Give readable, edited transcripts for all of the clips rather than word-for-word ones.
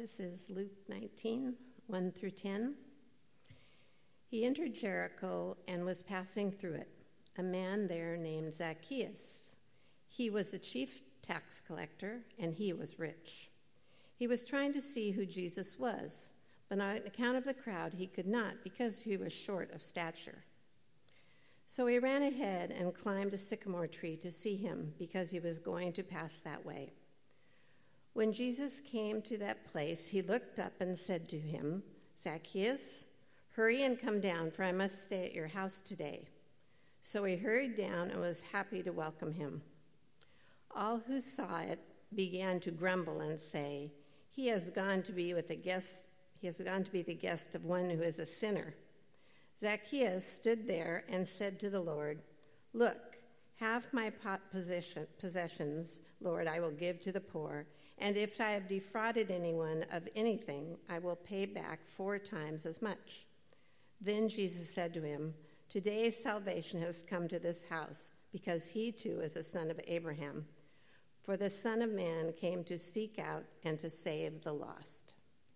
This is Luke 19, 1 through 10. He entered Jericho and was passing through it. A man there named Zacchaeus. He was a chief tax collector, and he was rich. He was trying to see who Jesus was, but on account of the crowd he could not because he was short of stature. So he ran ahead and climbed a sycamore tree to see him because he was going to pass that way. When Jesus came to that place, he looked up and said to him, "Zacchaeus, hurry and come down, for I must stay at your house today." So he hurried down and was happy to welcome him. All who saw it began to grumble and say, He has gone to be the guest of one who is a sinner." Zacchaeus stood there and said to the Lord, "Look, half my possessions, Lord, I will give to the poor, and if I have defrauded anyone of anything, I will pay back 4 times as much." Then Jesus said to him, "Today salvation has come to this house, because he too is a son of Abraham. For the Son of Man came to seek out and to save the lost."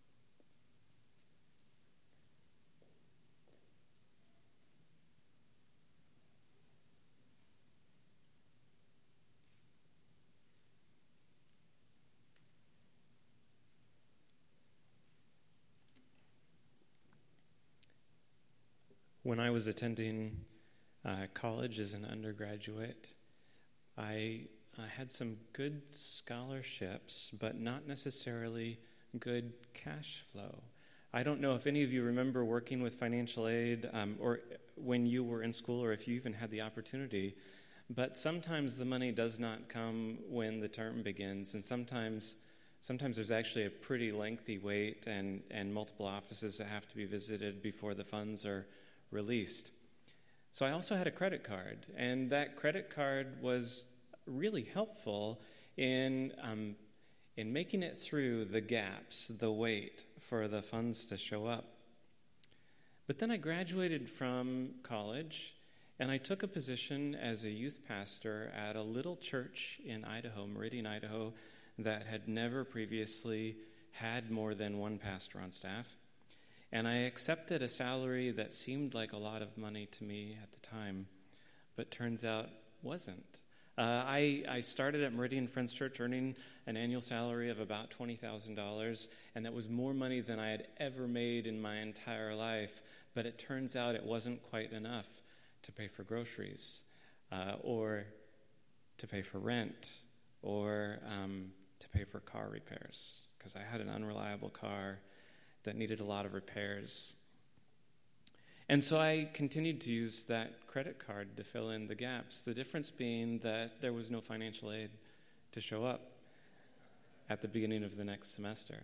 When I was attending college as an undergraduate, I had some good scholarships, but not necessarily good cash flow. I don't know if any of you remember working with financial aid or when you were in school or if you even had the opportunity, but sometimes the money does not come when the term begins, and sometimes there's actually a pretty lengthy wait and multiple offices that have to be visited before the funds are released. So I also had a credit card, and that credit card was really helpful in making it through the gaps, the wait for the funds to show up. But then I graduated from college, and I took a position as a youth pastor at a little church in Idaho, Meridian, Idaho, that had never previously had more than one pastor on staff. And I accepted a salary that seemed like a lot of money to me at the time, but turns out wasn't. I started at Meridian Friends Church earning an annual salary of about $20,000, and that was more money than I had ever made in my entire life, but it turns out it wasn't quite enough to pay for groceries, or to pay for rent, or to pay for car repairs, because I had an unreliable car that needed a lot of repairs. And so I continued to use that credit card to fill in the gaps, the difference being that there was no financial aid to show up at the beginning of the next semester.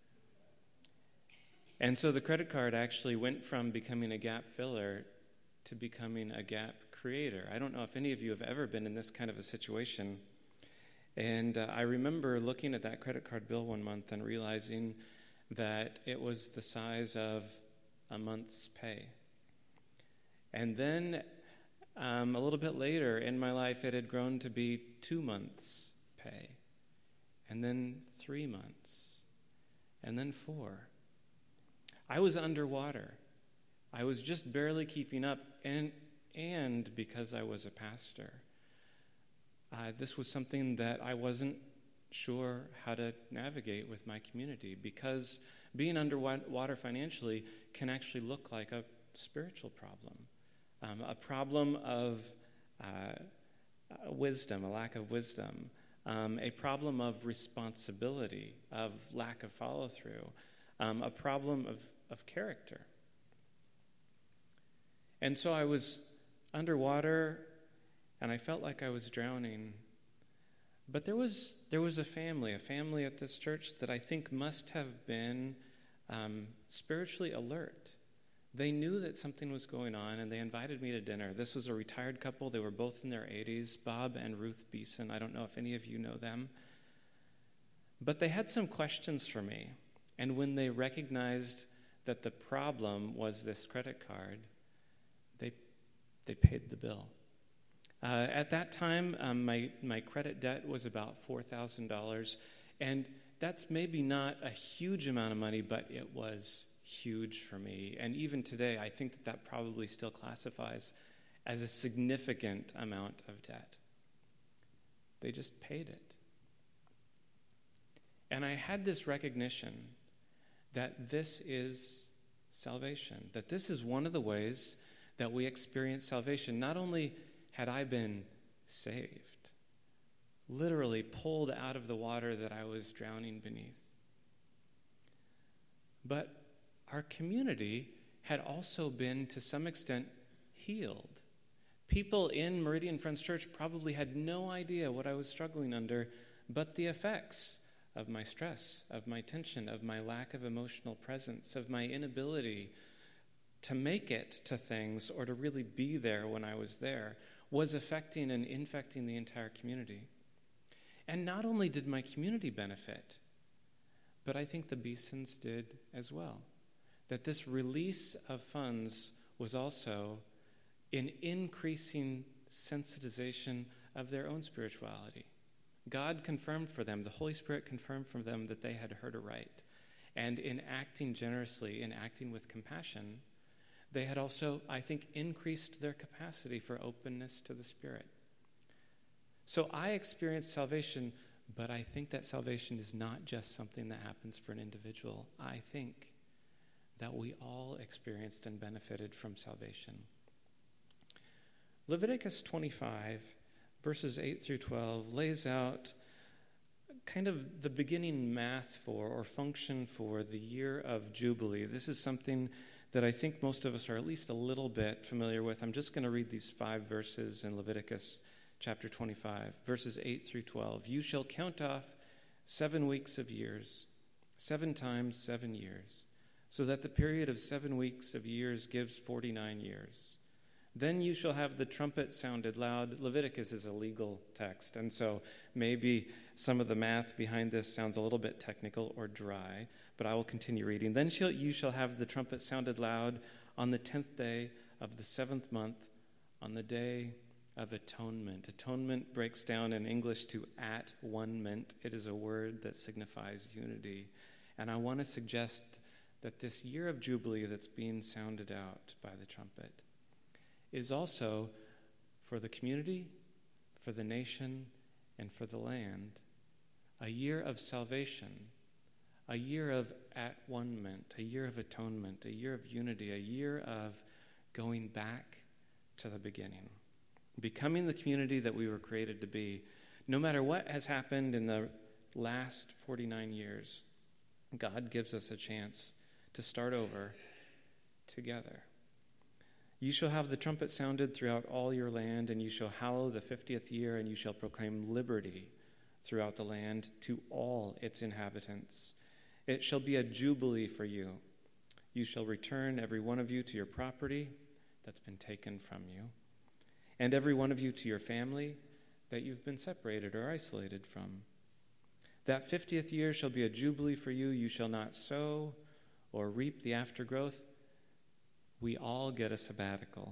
And so the credit card actually went from becoming a gap filler to becoming a gap creator. I don't know if any of you have ever been in this kind of a situation. And I remember looking at that credit card bill one month and realizing that it was the size of a month's pay. And then a little bit later in my life, it had grown to be 2 months' pay, and then 3 months, and then 4. I was underwater. I was just barely keeping up, and because I was a pastor, this was something that I wasn't sure how to navigate with my community, because being underwater financially can actually look like a spiritual problem, a problem of wisdom, a lack of wisdom, a problem of responsibility, of lack of follow-through, a problem of character. And so I was underwater, and I felt like I was drowning. But there was a family at this church that I think must have been spiritually alert. They knew that something was going on, and they invited me to dinner. This was a retired couple. They were both in their 80s, Bob and Ruth Beeson. I don't know if any of you know them. But they had some questions for me. And when they recognized that the problem was this credit card, they paid the bill. At that time, my credit debt was about $4,000, and that's maybe not a huge amount of money, but it was huge for me. And even today, I think that probably still classifies as a significant amount of debt. They just paid it. And I had this recognition that this is salvation, that this is one of the ways that we experience salvation. Not only had I been saved, literally pulled out of the water that I was drowning beneath, but our community had also been, to some extent, healed. People in Meridian Friends Church probably had no idea what I was struggling under, but the effects of my stress, of my tension, of my lack of emotional presence, of my inability to make it to things or to really be there when I was there, was affecting and infecting the entire community. And not only did my community benefit, but I think the Beesons did as well. That this release of funds was also an increasing sensitization of their own spirituality. God confirmed for them, the Holy Spirit confirmed for them that they had heard aright. And in acting generously, in acting with compassion, they had also, I think, increased their capacity for openness to the Spirit. So I experienced salvation, but I think that salvation is not just something that happens for an individual. I think that we all experienced and benefited from salvation. Leviticus 25, verses 8 through 12, lays out kind of the beginning math for, or function for, the year of Jubilee. This is something that I think most of us are at least a little bit familiar with. I'm just going to read these 5 verses in Leviticus chapter 25, verses 8 through 12. You shall count off 7 weeks of years, 7 times 7 years, so that the period of 7 weeks of years gives 49 years. Then you shall have the trumpet sounded loud. Leviticus is a legal text, and so maybe some of the math behind this sounds a little bit technical or dry, but I will continue reading. Then you shall have the trumpet sounded loud on the 10th day of the 7th month, on the day of atonement. Atonement breaks down in English to at-one-ment. It is a word that signifies unity. And I want to suggest that this year of Jubilee that's being sounded out by the trumpet is also for the community, for the nation, and for the land, a year of salvation, a year of at-one-ment, a year of atonement, a year of unity, a year of going back to the beginning, becoming the community that we were created to be. No matter what has happened in the last 49 years, God gives us a chance to start over together. You shall have the trumpet sounded throughout all your land, and you shall hallow the 50th year, and you shall proclaim liberty throughout the land to all its inhabitants. It shall be a jubilee for you. You shall return every one of you to your property that's been taken from you, and every one of you to your family that you've been separated or isolated from. That 50th year shall be a jubilee for you. You shall not sow or reap the aftergrowth. We all get a sabbatical.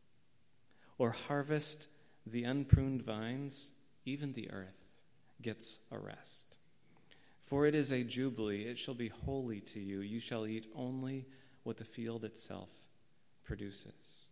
Or harvest the unpruned vines. Even the earth gets a rest. For it is a jubilee. It shall be holy to you. You shall eat only what the field itself produces.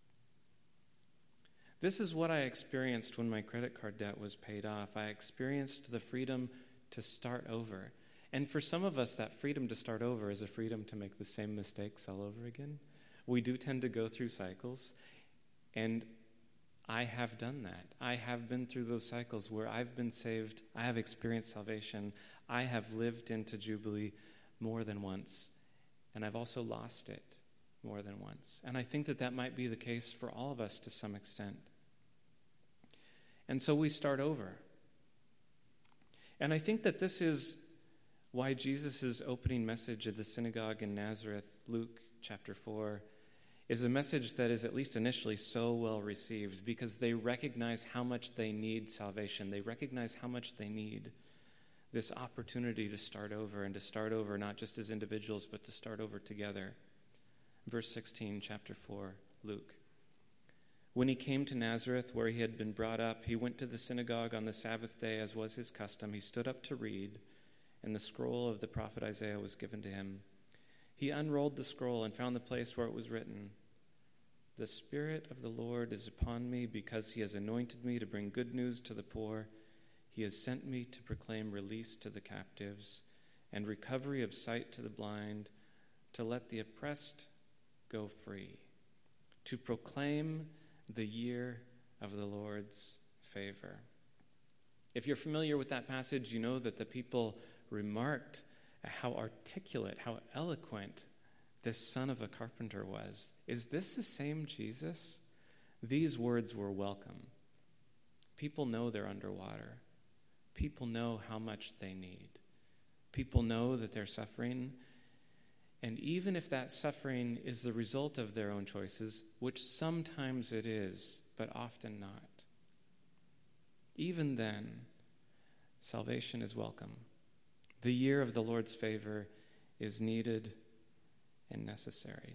This is what I experienced when my credit card debt was paid off. I experienced the freedom to start over. And for some of us, that freedom to start over is a freedom to make the same mistakes all over again. We do tend to go through cycles, and I have done that. I have been through those cycles where I've been saved, I have experienced salvation, I have lived into Jubilee more than once, and I've also lost it more than once. And I think that that might be the case for all of us to some extent. And so we start over. And I think that this is why Jesus' opening message at the synagogue in Nazareth, Luke chapter 4, is a message that is at least initially so well received, because they recognize how much they need salvation. They recognize how much they need this opportunity to start over, and to start over not just as individuals, but to start over together. Verse 16, chapter 4, Luke. When he came to Nazareth, where he had been brought up, he went to the synagogue on the Sabbath day, as was his custom. He stood up to read, and the scroll of the prophet Isaiah was given to him. He unrolled the scroll and found the place where it was written, "The Spirit of the Lord is upon me because he has anointed me to bring good news to the poor. He has sent me to proclaim release to the captives and recovery of sight to the blind, to let the oppressed go free, to proclaim the year of the Lord's favor." If you're familiar with that passage, you know that the people remarked at how articulate, how eloquent this son of a carpenter was. Is this the same Jesus? These words were welcome. People know they're underwater. People know how much they need. People know that they're suffering. And even if that suffering is the result of their own choices, which sometimes it is, but often not, even then, salvation is welcome. The year of the Lord's favor is needed and necessary.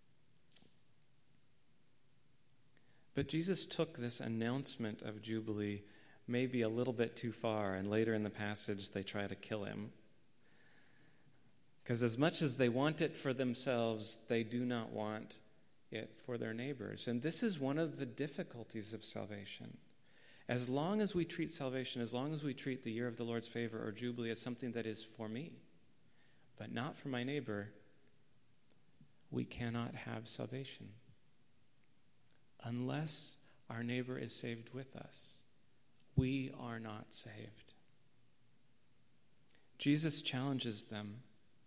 But Jesus took this announcement of Jubilee maybe a little bit too far, and later in the passage they try to kill him. Because as much as they want it for themselves, they do not want it for their neighbors. And this is one of the difficulties of salvation. As long as we treat salvation, as long as we treat the year of the Lord's favor or Jubilee as something that is for me, but not for my neighbor, we cannot have salvation. Unless our neighbor is saved with us, we are not saved. Jesus challenges them.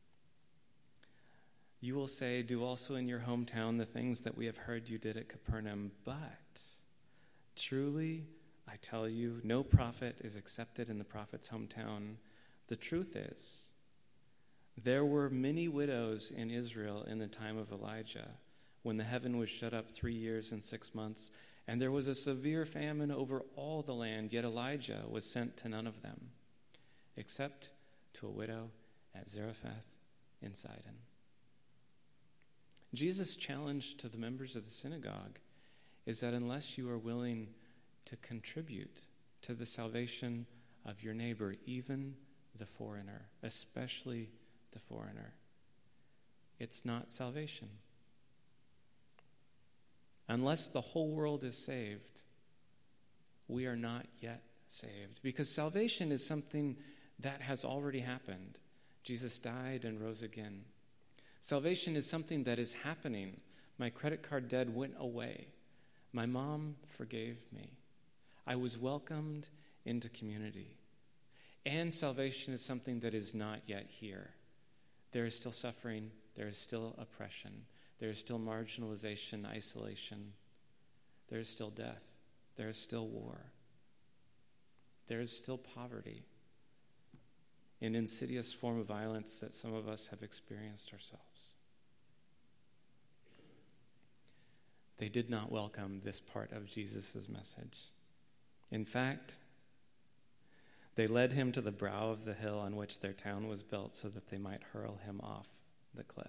You will say, "Do also in your hometown the things that we have heard you did at Capernaum." But truly, I tell you, no prophet is accepted in the prophet's hometown. The truth is, there were many widows in Israel in the time of Elijah, when the heaven was shut up 3 years and 6 months, and there was a severe famine over all the land, yet Elijah was sent to none of them, except to a widow at Zarephath in Sidon. Jesus' challenge to the members of the synagogue is that unless you are willing to contribute to the salvation of your neighbor, even the foreigner, especially the foreigner, it's not salvation. Unless the whole world is saved, we are not yet saved. Because salvation is something that has already happened. Jesus died and rose again. Salvation is something that is happening. My credit card debt went away. My mom forgave me. I was welcomed into community. And salvation is something that is not yet here. There is still suffering. There is still oppression. There is still marginalization, isolation. There is still death. There is still war. There is still poverty, an insidious form of violence that some of us have experienced ourselves. They did not welcome this part of Jesus' message. In fact, they led him to the brow of the hill on which their town was built so that they might hurl him off the cliff.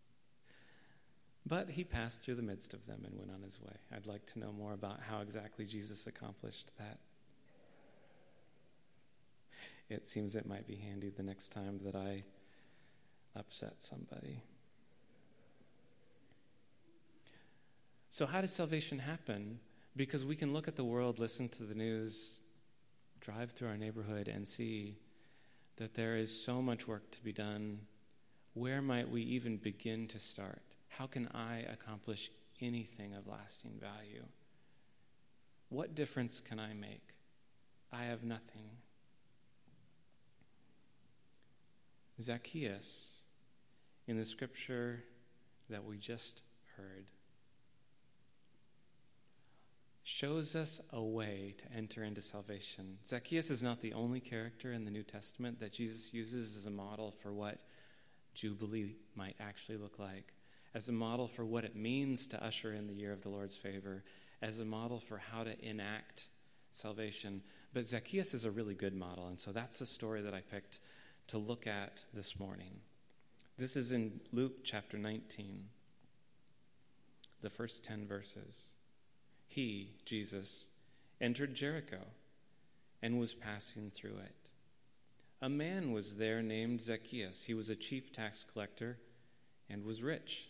But he passed through the midst of them and went on his way. I'd like to know more about how exactly Jesus accomplished that. It seems it might be handy the next time that I upset somebody. So how does salvation happen? Because we can look at the world, listen to the news, drive through our neighborhood, and see that there is so much work to be done. Where might we even begin to start? How can I accomplish anything of lasting value? What difference can I make? I have nothing. Zacchaeus, in the scripture that we just heard, shows us a way to enter into salvation. Zacchaeus is not the only character in the New Testament that Jesus uses as a model for what Jubilee might actually look like, as a model for what it means to usher in the year of the Lord's favor, as a model for how to enact salvation. But Zacchaeus is a really good model, and so that's the story that I picked to look at this morning. This is in Luke chapter 19, the first 10 verses. He, Jesus, entered Jericho and was passing through it. a man was there named Zacchaeus. He was a chief tax collector and was rich.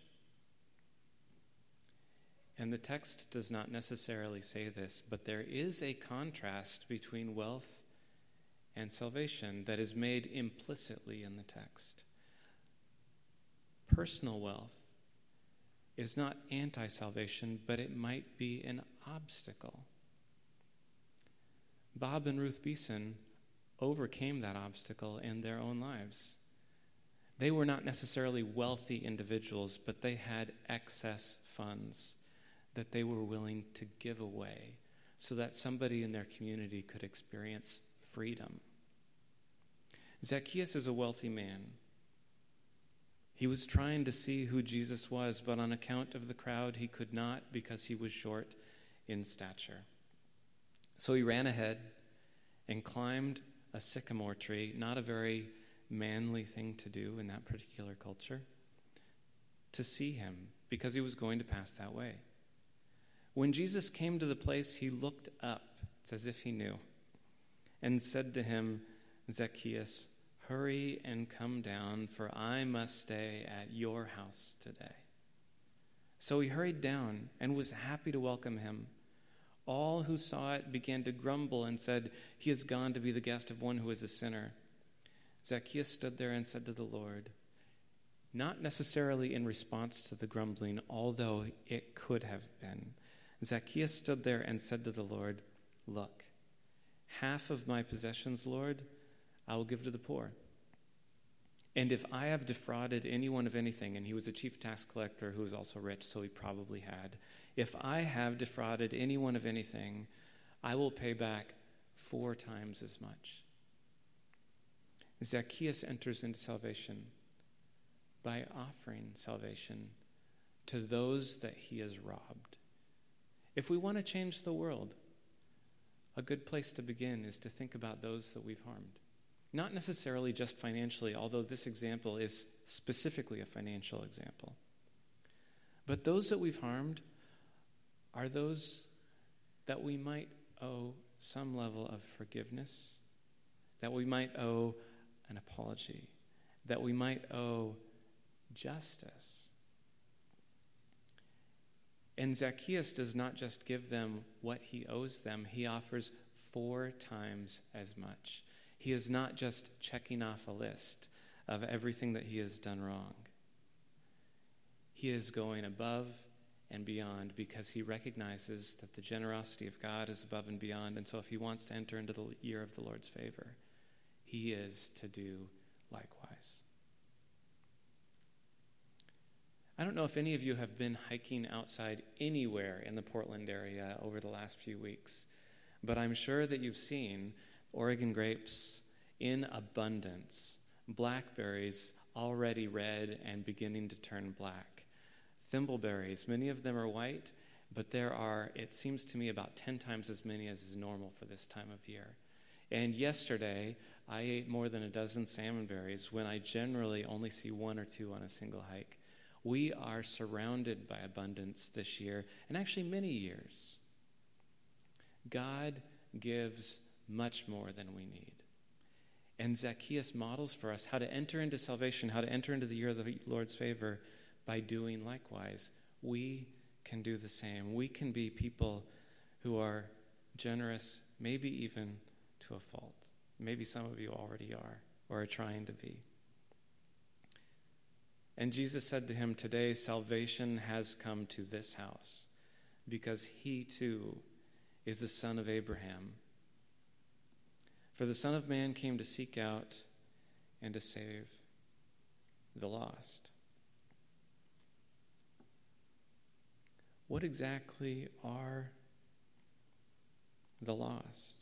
And the text does not necessarily say this, but there is a contrast between wealth and salvation that is made implicitly in the text. Personal wealth is not anti-salvation, but it might be an obstacle. Bob and Ruth Beeson overcame that obstacle in their own lives. They were not necessarily wealthy individuals, but they had excess funds that they were willing to give away so that somebody in their community could experience freedom. Zacchaeus is a wealthy man. He was trying to see who Jesus was, but on account of the crowd, he could not because he was short in stature. So he ran ahead and climbed a sycamore tree, not a very manly thing to do in that particular culture, to see him because he was going to pass that way. When Jesus came to the place, he looked up, it's as if he knew, and said to him, Zacchaeus, hurry and come down, for I must stay at your house today. So he hurried down and was happy to welcome him. All who saw it began to grumble and said, he has gone to be the guest of one who is a sinner. Zacchaeus stood there and said to the Lord, not necessarily in response to the grumbling, although it could have been. Zacchaeus stood there and said to the Lord, look, half of my possessions, Lord, I will give to the poor. And if I have defrauded anyone of anything, and he was a chief tax collector who was also rich, so he probably had, if I have defrauded anyone of anything, I will pay back 4 times as much. Zacchaeus enters into salvation by offering salvation to those that he has robbed. If we want to change the world, a good place to begin is to think about those that we've harmed. Not necessarily just financially, although this example is specifically a financial example. But those that we've harmed are those that we might owe some level of forgiveness, that we might owe an apology, that we might owe justice. And Zacchaeus does not just give them what he owes them, he offers 4 times as much. He is not just checking off a list of everything that he has done wrong. He is going above and beyond because he recognizes that the generosity of God is above and beyond. And so if he wants to enter into the year of the Lord's favor, he is to do likewise. I don't know if any of you have been hiking outside anywhere in the Portland area over the last few weeks, but I'm sure that you've seen Oregon grapes in abundance, blackberries already red and beginning to turn black, thimbleberries, many of them are white, but there are, it seems to me, about 10 times as many as is normal for this time of year. And yesterday, I ate more than a dozen salmonberries when I generally only see 1 or 2 on a single hike. We are surrounded by abundance this year, and actually many years. God gives much more than we need. And Zacchaeus models for us how to enter into salvation, how to enter into the year of the Lord's favor by doing likewise. We can do the same. We can be people who are generous, maybe even to a fault. Maybe some of you already are or are trying to be. And Jesus said to him, today salvation has come to this house because he too is the son of Abraham. For the Son of Man came to seek out and to save the lost. What exactly are the lost?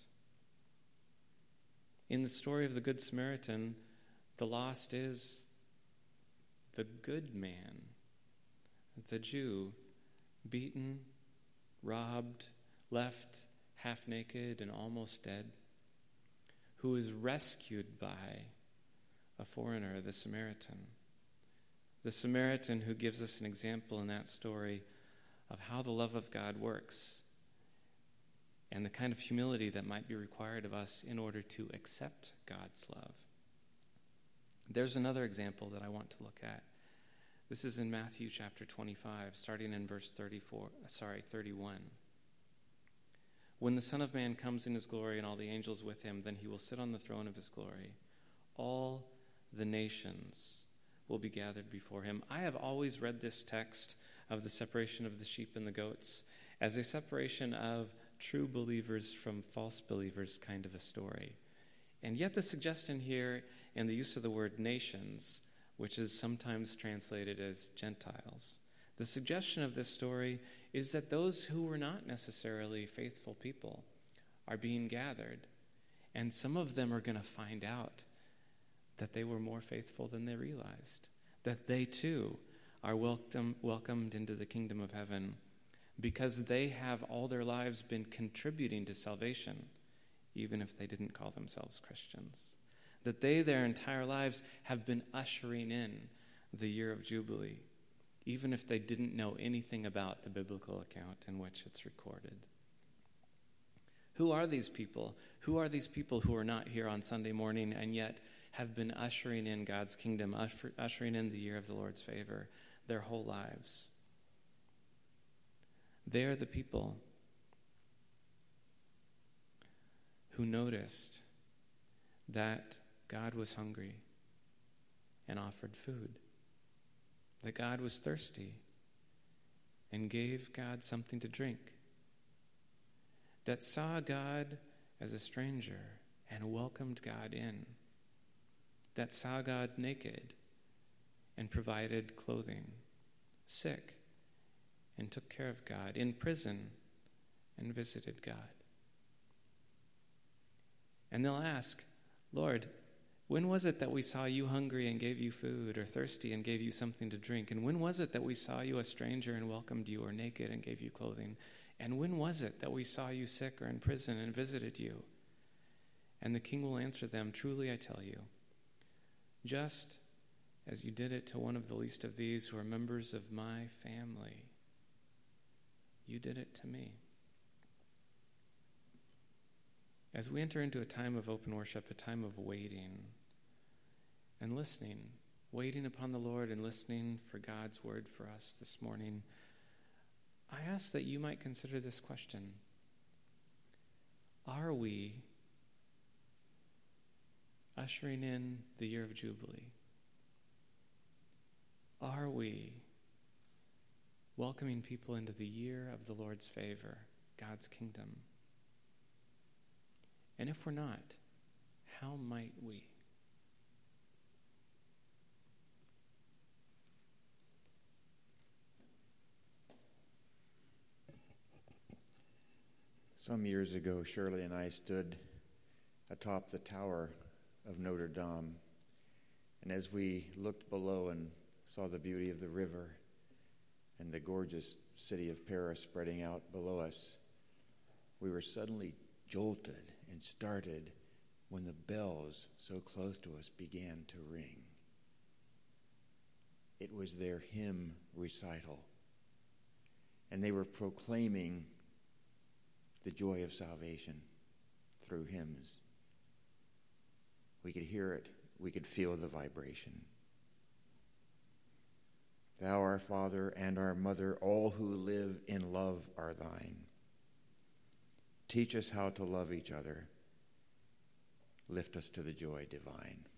In the story of the Good Samaritan, the lost is the good man, the Jew, beaten, robbed, left half naked and almost dead, who is rescued by a foreigner, the Samaritan. The Samaritan who gives us an example in that story of how the love of God works and the kind of humility that might be required of us in order to accept God's love There's another example that I want to look at. This is in Matthew chapter 25, starting in verse 31. When the Son of Man comes in his glory and all the angels with him, then he will sit on the throne of his glory. All the nations will be gathered before him. I have always read this text of the separation of the sheep and the goats as a separation of true believers from false believers kind of a story. And yet the suggestion here in the use of the word nations, which is sometimes translated as Gentiles, the suggestion of this story is that those who were not necessarily faithful people are being gathered, and some of them are going to find out that they were more faithful than they realized, that they too are welcomed into the kingdom of heaven because they have all their lives been contributing to salvation, even if they didn't call themselves Christians. That they, their entire lives, have been ushering in the year of Jubilee, even if they didn't know anything about the biblical account in which it's recorded. Who are these people? Who are these people who are not here on Sunday morning and yet have been ushering in God's kingdom, ushering in the year of the Lord's favor their whole lives? They are the people who noticed that God was hungry and offered food, that God was thirsty and gave God something to drink, that saw God as a stranger and welcomed God in, that saw God naked and provided clothing, sick and took care of God, in prison and visited God. And they'll ask, Lord, when was it that we saw you hungry and gave you food, or thirsty and gave you something to drink? And when was it that we saw you a stranger and welcomed you, or naked and gave you clothing? And when was it that we saw you sick or in prison and visited you? And the king will answer them, truly I tell you, just as you did it to one of the least of these who are members of my family, you did it to me. As we enter into a time of open worship, a time of waiting and listening, waiting upon the Lord and listening for God's word for us this morning, I ask that you might consider this question. Are we ushering in the year of Jubilee? Are we welcoming people into the year of the Lord's favor, God's kingdom? And if we're not, how might we? Some years ago, Shirley and I stood atop the tower of Notre Dame, and as we looked below and saw the beauty of the river and the gorgeous city of Paris spreading out below us, we were suddenly jolted and started when the bells so close to us began to ring. It was their hymn recital, and they were proclaiming the joy of salvation through hymns. We could hear it, we could feel the vibration. Thou, our Father and our Mother, all who live in love are thine. Teach us how to love each other. Lift us to the joy divine.